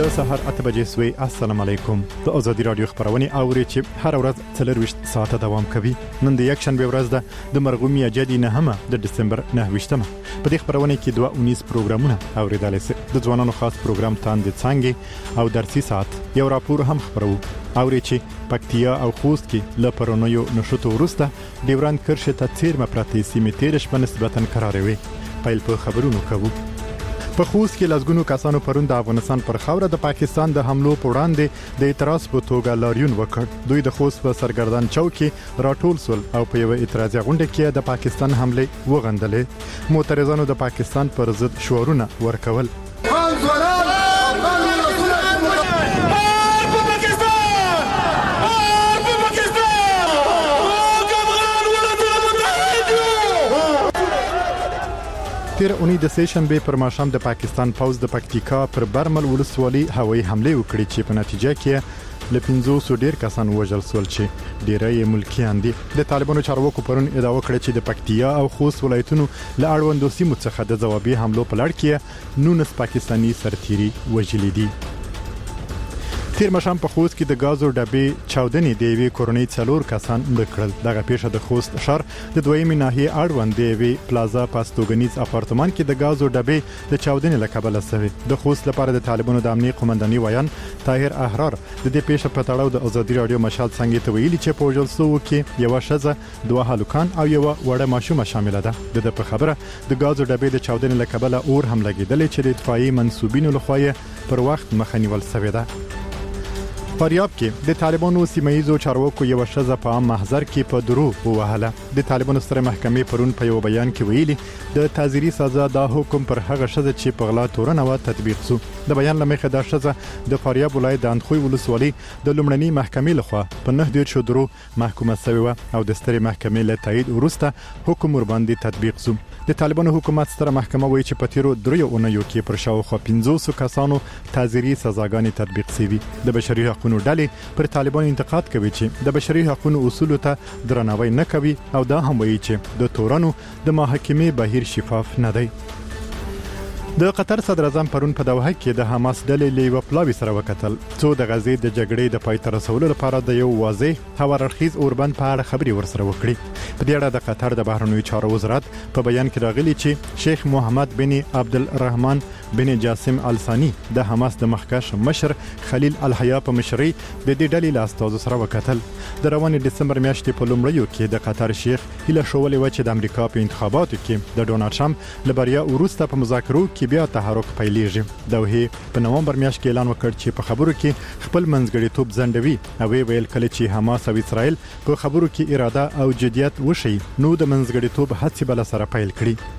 د سحر 8 بجې سوی. السلام علیکم. د ازادي رادیو خبرونه اوري چې هر ورځ 24 ساعته دوام کوي. نن د یک شنبه ورځ ده د مرغومي جدي نهمه د دسمبر 9 په دې خبرونه کې 219 پروګرامونه اوریدل شي. د ځوانانو خاص پروګرام تاند څنګه او درسي ساعت یو راپور هم خبرو اوري چې پکتیا او خوست کې ل پرونیو نشوت ورسته ډیوران کرښه ته تیر مپراتی سیمه تیرش په نسبتا قرار وي. پایل په خبرونو کوو. په خوست کې لازګونو کسانو پرون د افغانستان پر خاوره د پاکستان د حملو په وړاندې د اعتراض په توګه لاریون وکړ. دوی د خوست په سرګردان چوک کې راټول سول او په یو اعتراضي غونډه کې د پاکستان حمله وغندلې. معترضانو د پاکستان پر ضد شعارونه ورکول. تیر اونۍ د سیشنبه پر ماښام د پاکستان پوز د پکتیکا پر برمل ولسوالۍ هوایي حمله وکړه چې په نتیجه کې ل 500 ډیر کسان وژل شول چې ډیری ملکیان دي. د طالبانو چارواکو پرون ادعا وکړه چې د پکتیا او خوست ولایتونو له اړوندو سیمو څخه د ځوابي حملو په لړ کې 19 پاکستانی سرتیري وژل دي. تیر مشام په خوست کې د غازو ډبې چاودنې د وی کورونی څلور کسان مړ دغه پیښه د خوست شهر د دویمې ناحیه اړوند دی وی پلازا پاستوګنیز اپارتمان کې د غازو ډبې د چاودنې لکبل سوي. د خوست لپاره د طالبانو د امنیت قومنداني ویان طاهر احرار د دې پیښه په تړاو د ازادي رادیو مشال څنګه ته ویلي چې په جلسو کې یو شزه دوه هلکان او یو وړه ماشومه شامل ده. د په خبره د غازو ډبې د چاودنې لکبل اور هم لګیدل چې د اطفائي منسوبینو لخوا پر وخت مخنیول شوی ده. فاریاب کې د طالبانو سیمایزو چارواکو یو شزه په عام محضر کې په درو ووهله. د طالبانو ستره محکمې پرون په یو بیان کې ویلي د تعزیري سزا د حکم پر هغه شزه چې په غلا تورنه و تطبیق شو. د بیان لمخه د شزه د فاریاب ولایت د اندخوی ولسوالۍ د لومړنۍ محکمې لخوا په 9 شو درو محکومه شوی او د ستره محکمې له تایید وروسته حکم ور باندې تطبیق شو. د طالبانو حکومت ستره محکمه وایي چې په تیرو دریو اونیو کې پر شاوخوا 500 کسانو تعزیري سزاګانې تطبیق شوي. د بشري حقوقو ډلې پر طالبانو انتقاد کوي چې د بشري حقوقو اصولو ته درناوی نه کوي او دا هم وایي چې د تورنو د محاکمې بهیر شفاف نه دی. د قطر صدر اعظم پرون په دوحه کې د حماس ډلې لیو پلاوی سره وکتل څو د غزې د جګړې د پای ته رسولو لپاره د یو واضح هوارخیز اوربند په اړه خبري ورسره وکړي. په دې اړه د قطر د بهرنیو چارو وزارت په بیان کې راغلي چې شیخ محمد بن عبدالرحمن بن جاسم الثانی د حماس د مخکښ مشر خلیل الحیا په مشرۍ د دې ډلې له استازو سره وکتل. د روان دسمبر میاشتې په لومړیو کې د قطر شیخ هله شولې و چې د امریکا په انتخاباتو کې د ډونالد ټرمپ لبریا وروسته په مذاکرو کې بیا تحرک پیلېږي. دوی په نومبر میاشت کې اعلان وکړ چې په خبرو کې خپل منځګړیتوب ځندوي او ویل کله چې حماس او اسرائیل په خبرو کې اراده او جدیت وشي نو د منځګړیتوب هڅې بل سره پیل کړي.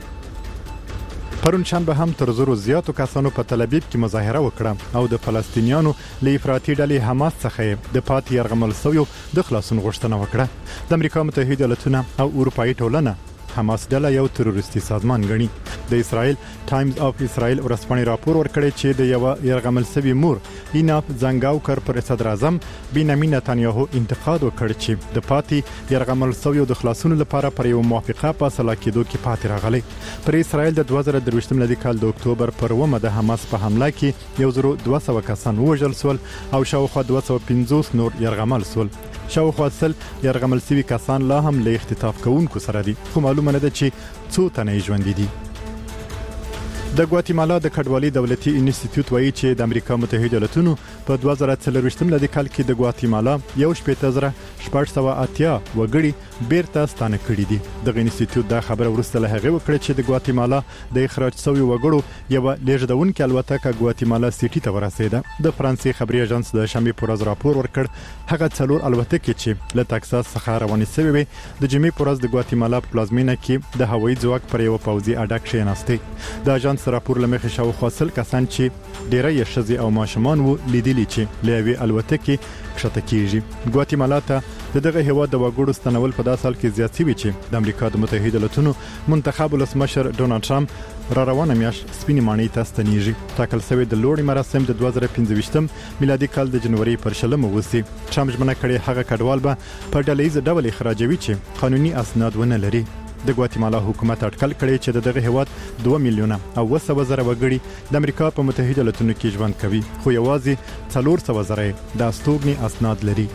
پرون شنبه هم تر زرو زیاتو کسانو په تل ابیب کې مظاهره وکړه او د فلسطینیانو له افراطي ډلې حماس څخه د پاتې یرغمل شویو د خلاصون غوښتنه وکړه. د امریکا متحده ایالاتونو او اروپאי ټولنه حماس ډله یو تروریستي سازمان ګڼي. د اسرائیل ټایمز اف اسرائیل ورسپانې راپور ورکړی چې د یو یرغمل شوی مور ایناف زنګاوکر پر صدر اعظم بنیامین نتانیاهو انتقاد وکړ چې د پاتې یرغمل شویو د خلاصون لپاره پر یو موافقه فاصله کېدو کې پاتې راغلی. پر اسرائیل د 2023 میلادي کال د اکتوبر پر 9 د حماس په حمله کې 1200 کسان وژل شول او شاوخوا 250 نور یرغمل شول. شاوخوا 100 یرغمل شوي کسان لا هم له اختطاف کوونکو سره دي خو معلومه نه ده چې څو تنه ژوند دي. د ګواتیمالا د کډوالۍ دولتي انسټیټیوټ وایي چې د امریکا متحده ایالاتونو په 2024 میلادي کال کې د ګواتیمالا 1.480 وګړي بیرته ستانه کړي دي. د انسټیټیوټ دا خبره ورسته له هغه وکړه چې د ګواتیمالا د اخراج شوی وګړو یو لیږدونکو الوتکه ګواتیمالا سټي ته ورسېده. د فرانسې خبري اژانس د شنبه پر ورځ راپور ورکړ هغه څلور الوتکې چې له تکساس څخه روانې شوې وي د جمعې پر ورځ د ګواتیمالا پلازمینه کې د هوایي ځواک پر یو پوځي اډه کېناستې. د اژانس راپور لمخې شاوخوا 100 کسان چې ډیری ښځې او ماشومان وو لیدلي چې لوي الوتکې کښته کیږي. ګواتیمالا ته دغه هیواد د وګړو ستنول په داسې حال کې زیات شوی چې د امریکا د متحده ایالاتونو منتخب ولسمشر ډونالد ټرمپ را روانه میاشت سپینې ماڼۍ ته ستنیږي. ټاکل شوی د لوړې مراسم د 2025 میلادي کال د جنوري پر 20 وسی. ټرمپ ژمنه کړې هغه کډوال به په ډلهیز ډول اخراجوي چې قانوني اسناد ونه لري. د ګواتیمالا حکومت اټکل کړی چې دغه هیواد 2 میلیونه او 700,000 وګړي د امریکا په متحده ایالاتونو کې ژوند کوي، خو یوازې 400,000 د استوګنې اسناد لري.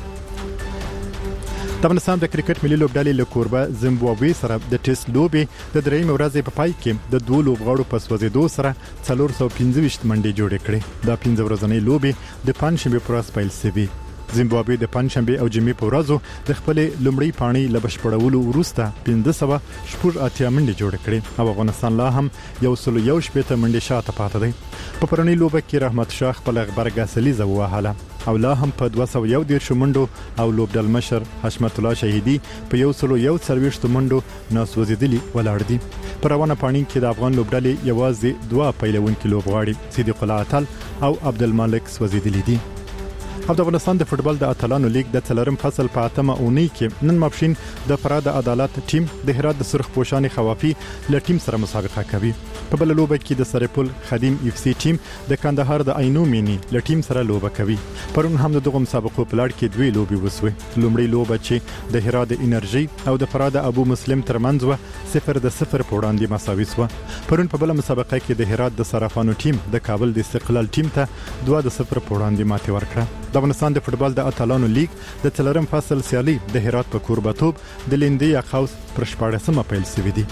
د افغانستان د کرکټ ملي لوبډلې له کوربه زیمبابوې سره د ټیسټ لوبې د درېیمې ورځې په پای کې د دوه لوبغاړو په سوځېدو سره 415 منډې جوړې کړې. دا 15 ورځې لوبې د پنځشنبه پر ورځ پیل شوې. زیمبابوې د پنځشنبه او جمعې په ورځو د خپل لومړی پاڼي له بشپړولو وروسته 1580 منډې جوړې کړې او افغانستان لا هم 111 منډې شاته پاتې دی. په پرونی لوبه کې رحمت شاه خپل غبرګه سلیزه وهاله او لا هم په 211 منډو او لوبډل مشر حشمت الله شهیدی په 140 منډو ناسوځېدلی ولاړ دي. په روانه پاڼي کې د افغان لوبډلې یوازې 2 پیلوونکي لوبغاړي صدیق الله اتل او عبدالمالک سوځېدلی دي. او د افغانستان د فوتبال د اتلانو لیګ د څلورم فصل په 8مه اونۍ کې نن ماپښین د فراد عدالت ټیم د هرات د سرخ پوشاني خوافي له ټیم سره مسابقه کوي. په بل لوبه کې د سرپل خدیم اف سی ټیم د کندهار د عینو مینی له ټیم سره لوبه کوي. پرون هم دغه مسابقو په لړ کې دوی لوبي وسوي. لومړی لوبه چې د هرات د انرژي او د فراد ابو مسلم ترمنځ و 0-0 په وړاندې مساوي شو. پرون په بل مسابقه کې د هرات د صرافانو ټیم د کابل د استقلال ټیم ته 2-0 په وړاندې ماتې ورکړه. د افغانستان د فوتبال د اتلانو لیګ د څلورم فصل سیالي د هرات په کوربتوب د لیندې یا قوس پر 14مه پیل شوې دي.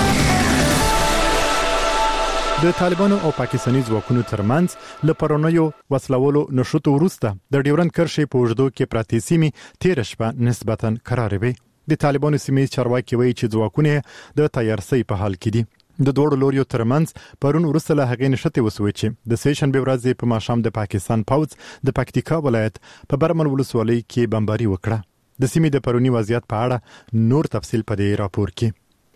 د طالبانو او پاکستاني ځواکونو ترمنځ لپرونیو وسلولو نشوت وروسته د ډیورند کرښې په وجدو کې پراته سیمې تیر شپه نسبتاً قرار وي. د طالبانو سیمې چارواکي وایي چې ځواکونه د تیارسۍ په حال کې دي. د دوړو لوريو ترمنځ پرون وروسته له هغې نشته وسوي چې د سیشنبه ورځې په ماښام د پاکستان پوځ د پکتیکا ولایت په برمل ولسوالۍ کې بمباري وکړه. د سیمې د پرونی وضعیت په اړه نور تفصیل په دې راپور کې.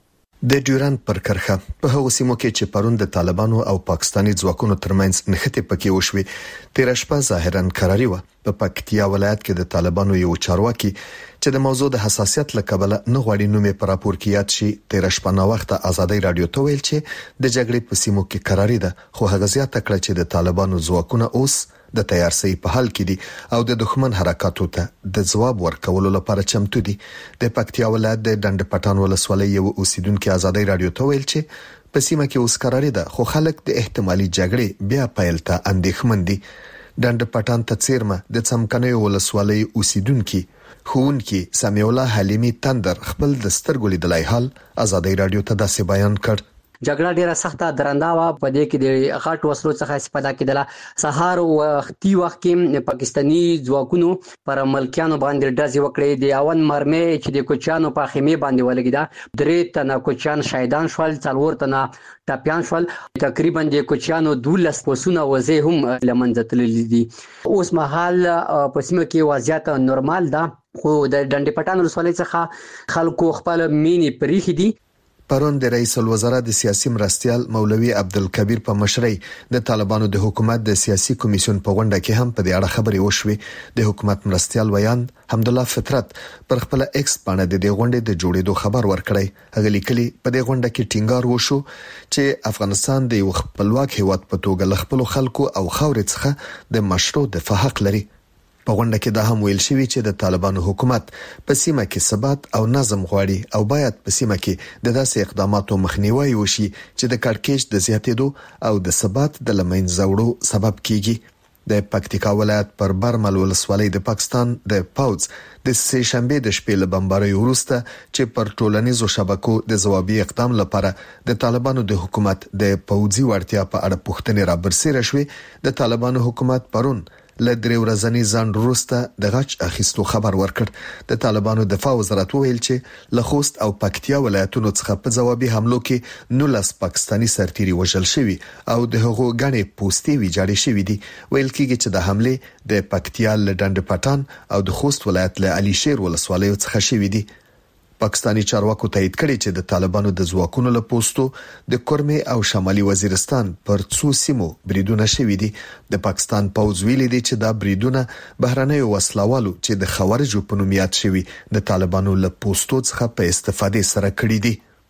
د ډیورند پر کرښه په هغو سیمو کې چې پرون د طالبانو او پاکستاني ځواکونو ترمنځ نښتې پکې وشوي، تیر شپه ظاهرا قراري و. په پکتیا ولایت کې د طالبانو یو چارواکي چې د موضوع د حساسیت لکبله نه غواړي نومې پر راپور کې یاد شي، تیر شپه نا وخت ازادي رادیو ته ویل چې د جګړې په سیمو کې قراري ده، خو هغه زیاته کړه چې د طالبانو ځواکونه اوس د تیارسۍ په حال کې دي او د دښمن حرکاتو ته د جواب ورکولو لپاره چمتو دي. د پکتیا ولایت د ډنډ پټان ولسوالۍ یو اوسیدونکو ازادي رادیو ته ویل چې په سیمه کې اوس قراري ده، خو خلک د احتمالي جګړې بیا پیل ته اندېښمن دي. ډنډ پټان ته چیرمه د څمکنیو ولسوالۍ اوسیدونکو خونکی سمیع الله حلیمی تندر خپل د سترګو لیدلای حال ازادي رادیو ته داسې بیان کړ. جګړه ډیره سخته درنده و. په دې کې د غټ وسلو څخه استفاده کېدله. سهار وختي وخت کې پاکستاني ځواکونو پر ملکیانو باندې ډزې وکړې. د اون مرمۍ چې د کوچانو په خیمه باندې ولګیده، 3 تنه کوچان شهیدان شول، 4 تنه ټپيان شول. تقریبا د کوچانو 12 پسونه وځي هم لمنځه تللي دي. اوس مهال په سیمه کې وضعیت نورمال ده، خو د ډنډ پټان ولسوالۍ څخه خلکو خپل مینې پریخي دي. پرون د رئیس الوزرا د سیاسي مرستيال مولوي عبدالکبیر په مشرۍ د طالبانو د حکومت د سیاسي کمیسیون په غونډه کې هم په دې اړه خبرې وشوې. د حکومت مرستيال ویان حمدالله فطرت پر خپل ایکس باندې د غونډې د جوړېدو خبر ورکړی. هغه لیکلي په دې غونډه کې ټینګار وشو چې افغانستان د یو خپلواک هیواد په توګه ل خپل خلکو او خاورې څخه د مشروع دفاع حق لري. په غونډه کې دا هم ویل شوی چې د طالبانو حکومت په سیمه کې ثبات او نظم غواړي او باید په سیمه کې د داسې اقداماتو مخنیوي وشي چې د کړکېچ د زیاتېدو او د ثبات د لمنځه وړو سبب کیږي. د پکتیکا ولایت پر برمل ولسوالۍ د پاکستان د پوځ د سه شنبه د شپې له بمبارۍ وروسته چې پر ټولنیزو شبکو د ځوابي اقدام لپاره د طالبانو د حکومت د پوځي وړتیا په اړه پوښتنې را برسېره شوې، د طالبانو حکومت پرون له 3 ورځې ځان وروسته د غچ اخیستو خبر ورکړ. د طالبانو دفاع وزارت ویل چې له خوست او پکتیا ولایتونو څخه په ځوابي حملو کې 19 پاکستاني سرتیري وژل شوي او د هغو غنې پوستې ویجاړې شوې دي. ویل کېږي چې د حمله د پکتیا له ډنډ پټان او د خوست ولایت له علي شیر ولسوالۍ څخه شوې دي. پاکستاني چارواکو تایید کړی چې د طالبانو د ځواکونو له پوسټو د کورمه او شمالي وزیرستان پر څو سیمو بریدونه شوي دي. د پاکستان پوځ ویلي دی چې دا بریدونه بهرنۍ وسلوالو چې د خوارجو په نوم یاد شوي د طالبانو له پوسټو څخه په استفادې سره کړی دي.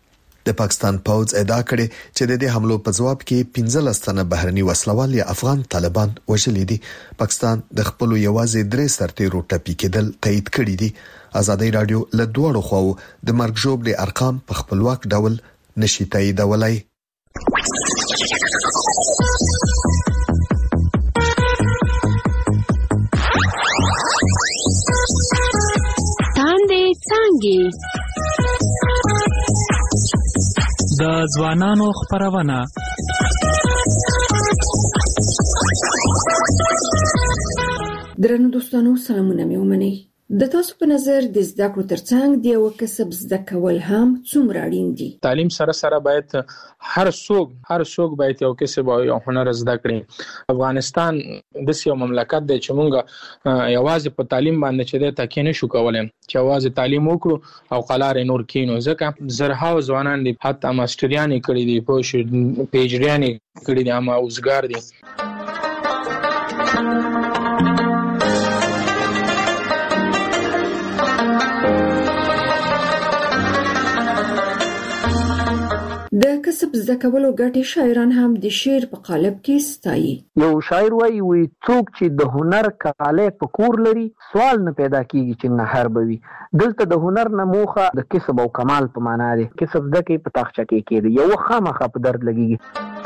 د پاکستان پوځ ادعا کړې چې د دې حملو په جواب کې 15 تنه بهرني وسلوال یا افغان طالبان وژل دي. پاکستان د خپل یوازې 3 سرتیرو ټپي کېدل تایید کړی دي. ازادي رادیو له دوړو خواو د مرګ ژوبل ارقام په خپلواک ډول نشي تاییدولای. د ځوانانو خبرونه درنو دوستانو سلامونه مې ومنئ. د تاسو په نظر د زده کړو ترڅنګ د یو کسب زده کول هم څومره اړین دي؟ تعلیم سره باید هر څوک باید یو کسب او یو هنر زده کړي. افغانستان د یو مملکت دی چې مونږ یوازې په تعلیم باندې چې د تکیه نشو کولای، چې یوازې تعلیم وکړو او قلار نور کینو، ځکه زرهاو ځوانان دي حتی ماستریان کړي دي، په پیجریان کړي دي، اما اوسګار دي. د کسب زده کولو ګټې شاعران هم د شعر په قالب کې ستایي. یو شاعر وایي څوک چې د هنر کاله په کور لري سوال نه پیدا کیږي چې نهر بوي. دلته د هنر نه موخه د کسب او کمال په معنا دی. کسب زده کې په تاخچه کې کېږي، یو خامخا په درد لګيږي.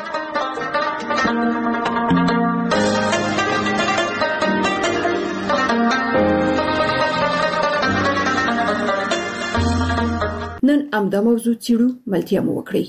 نن امدا موضوع چیرو ملتیا مو وکړي.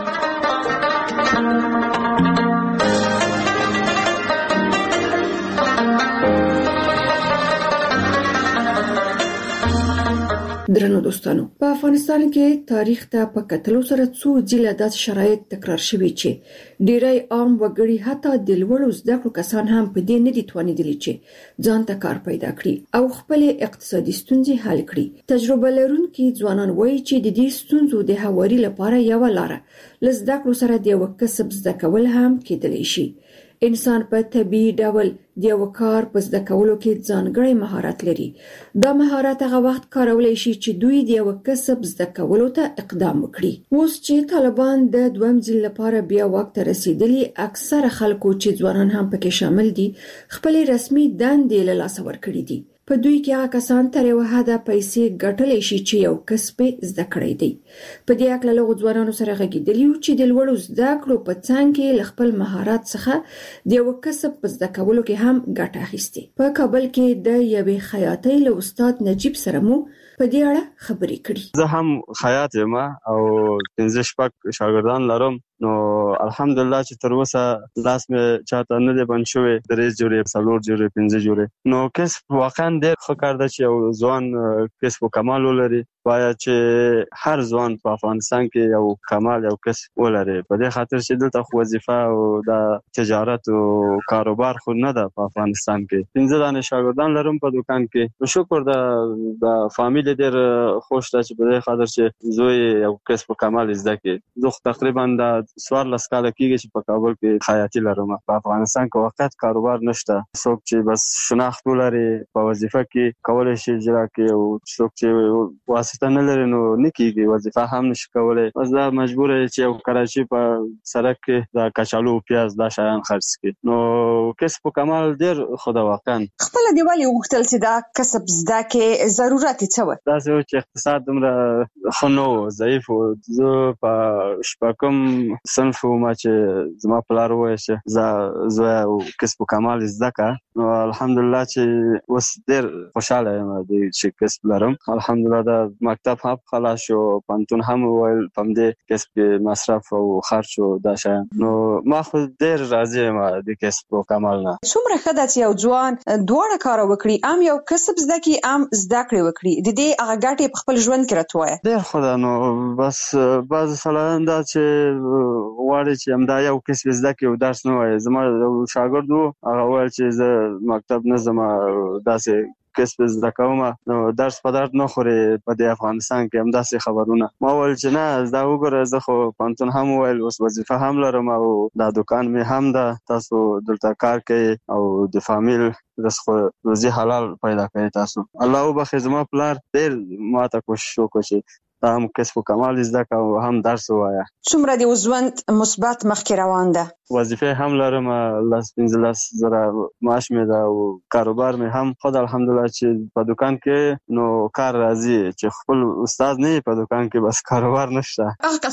درنو دوستانو، په افغانستان کې تاریخ ته په کتلو سره څو ځله داسې شرایط تکرار شوي چې ډیری عام وګړي حتی د لوړو زده کړو کسان هم په دې نه دي توانیدلي چې ځان ته کار پیدا کړي او خپل اقتصادي ستونزې حل کړي. تجربه لرونکي ځوانان وایي چې د دې ستونزو د هواري لپاره یو لاره ل زده کړو سره د یو کسب زده کول هم کېدلی شي. انسان په طبيعي ډول د یو کار په زده کولو کې ځانګړی مهارت لري. دا مهارت هغه وخت کارولای شي چې دوی د یو کسب زده کولو ته اقدام وکړي. اوس چې طالبان د دویم ځل لپاره بیا واک ته رسیدلي، اکثره خلکو چې ځوانان هم پکې شامل دي خپل رسمي دندې له لاسه ورکړي دي. په دوی کې هغه کسان تر یو حده پیسې ګټلی شي چې یو کسب زده کړی دی. په دې اړه له ځوانانو سره غږیدلی یو چې د لوړو زده کړو په څنګ کې له خپل مهارت څخه د یو کسب په زده کولو کې هم ګټه اخیستې. په کابل کې د یوې خیاطۍ له استاد نجیب سره مو په دې اړه خبرې کړې. زه هم خیاط یم او 15 شاګردان لرم. نو الحمدلله چې تر اوسه لاس مې چاته نه دی بند شوی، 3 جوړې 4 جوړې 5 جوړې. نو کسب واقعا ډېر ښه کار دی چې یو ځوان کسب او کمال ولري. باید چې هر ځوان په افغانستان کې یو کمال یو کسب ولري. په دې خاطر چې دلته وظیفه او د تجارت او کاروبار خو نه ده په افغانستان کې. 15 دانه شاګردان لرم په دکان کې. شکر د فامیل ډېر خوش ده چې په دې خاطر چې زوی یو کسب او کمال زده کړي. زه تقریبا د 14 کاله کېږي چې په کابل کې خیاطي لرم. په افغانستان کې وخت کاروبار نشته. څوک چې بس شناخت ولري په وظیفه کې کولای شي اجرا کوي، او څوک چې واسطه نه لري نو نه کېږي، وظیفه هم نشي کولای. بس دا مجبور دی چې یو کراچي په سړک کې د کچالو او پیاز دا شیان خرڅ کړي. نو کسب کمال ډېر خو دا واقعا خپل دیوالي وغوښتل چې دا کسب زده کې ضرورت څه و؟ دا چې اقتصاد دومره ښه نه و، ضعیف و. زه په شپږم صنف ما چې زما پلار وایي چې زه او کسب کمال زده کړم. نو الحمدلله چې اوس ډېر خوشاله یم چې کسب لرم. الحمدلله د مکتب هم خلاص شو، پانتون هم ویل په دې کسب کې مصرف او خرچ او دا شیان. نو ما خو ډېر راضي یم د کسب کمال نه. څومره ښه ده چې یو ځوان دواړه کار وکړي، هم یو کسب زده کړي هم زده کړې وکړي. د دې هغه ګټې په خپل ژوند کې راته وایه. ډېر ښه ده. نو بس بعضې سړیان دا چې غواړي چې همدا یو کسب زده کړي او درس نه وایي. زما یو شاګرد و، هغه ویل چې زه مکتب نه ځم، داسې کسب زده کوم. نو درس په درد نه خوري په دې افغانستان کې همداسې خبرونه. ما ویل چې نه، دا وګوره زه خو پانتون هم ویل، اوس وظیفه هم لرم او دا دکان مې هم ده، تاسو دلته کار کوي او د فامیل رزق روزي حلال پیدا کوي. تاسو الله وبخښي، زما پلار ډېر ماته کوشش وکړ چې هم کسب کمال زده او هم درس وایا. څومره د ژوند مثبت مخکې روان ده؟ وظیفه هم لرم، 15,000 معاش مې ده او کاروبار مې هم خود الحمدلله چې په دکان کې نو کار راځي چې خپل استاد نه په دکان کې بس کاروبار نشته. هغه